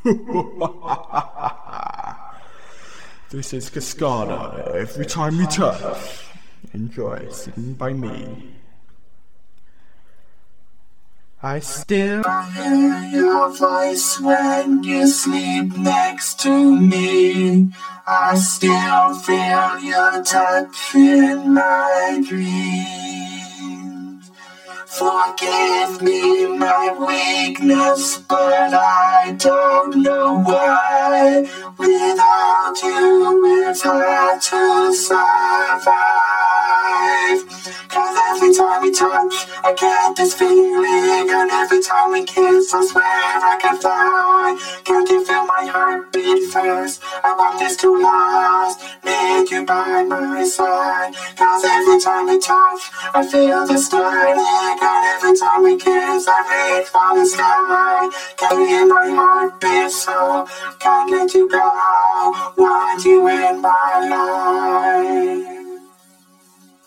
This is Cascada. Every time you touch, enjoy sitting by me. I still hear your voice when you sleep next to me. I still feel your touch in my dreams. Forgive me my weakness, but I don't know why. Without you it's hard to survive. Cause every time we touch, I get this feeling. And every time we kiss, I swear I can fly. Can't you feel my heartbeat fast? I want this to last, need you by my side. Cause every time we touch, I feel the static. And every time we kiss, I reach for the sky. Can you hear my heartbeat so can't let you go? Want you in my life.